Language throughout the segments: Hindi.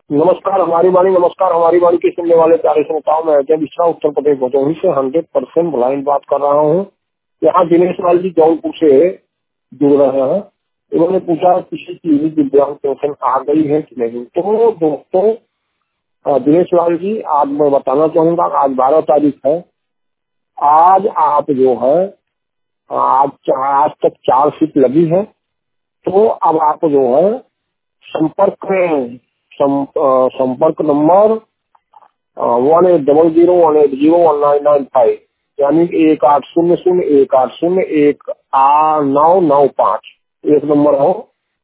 नमस्कार हमारी वाणी के सुनने वाले प्यारे श्रोताओं में अजय मिश्रा उत्तर प्रदेश भदोही से 100% ब्लाइंड बात कर रहा हूँ। यहाँ दिनेश लाल जी जौनपुर से जुड़ रहे हैं। इन्होंने पूछा किसी की दिव्यांग पेंशन आ गई है कि नहीं। तो दोस्तों दिनेश लाल जी, आज मैं बताना चाहूंगा, आज 12 तारीख है। आज आप जो है आज तक 4 सीट लगी है। तो अब आप जो है संपर्क करें। संपर्क नंबर 180018019995 यानी 180018018995 एक नंबर हो।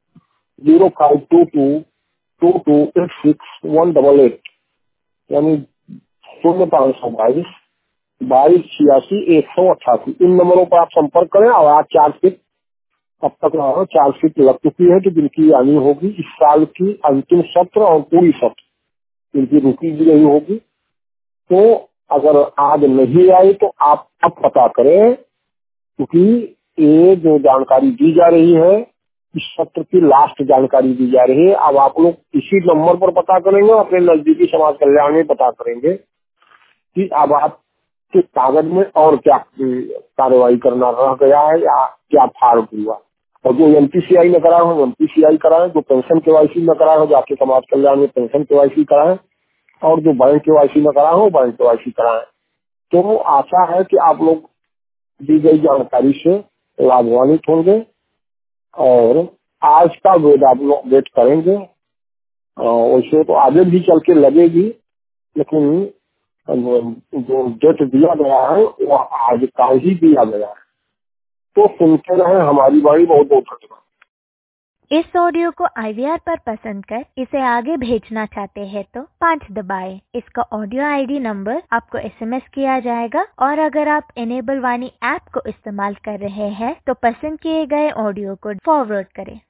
05222286 यानी 0522 2286 इन नंबरों पर आप संपर्क करें। और आज 4 सीट अब तक 4 सीट लग चुकी है, तो जिनकी आनी होगी इस साल की अंतिम सत्र और पूरी सत्र इनकी रुकी भी नहीं होगी। तो अगर आज नहीं आई तो आप अब पता करें, क्योंकि ये जो जानकारी दी जा रही है इस सत्र की लास्ट जानकारी दी जा रही है। अब आप लोग इसी नंबर पर पता करेंगे, अपने नजदीकी समाज कल्याण में पता करेंगे कि अब आपके कागज में और क्या कार्रवाई करना रह गया है या क्या फार्म हुआ। और जो एमपीसीआई में कराए हो एमपीसीआई कराएं, जो पेंशन केवाईसी में कराए हो जाके समाज कल्याण में पेंशन केवाईसी कराएं, और जो बैंक केवाईसी में कराए हो बैंक केवाईसी कराएं। तो आशा है कि आप लोग दी गई जानकारी से लाभान्वित होंगे और आज का वेट आप लोग वेट करेंगे। वैसे तो आगे भी चल के लगेगी, लेकिन जो डेट दिया गया है वो आज का ही दिया गया है। तो सुनते रहे हमारी वाणी। बहुत बहुत धन्यवाद। इस ऑडियो को IVR पर पसंद कर इसे आगे भेजना चाहते हैं तो 5 दबाएं। इसका ऑडियो ID नंबर आपको SMS किया जाएगा। और अगर आप इनेबल वाणी ऐप को इस्तेमाल कर रहे हैं तो पसंद किए गए ऑडियो को फॉरवर्ड करें।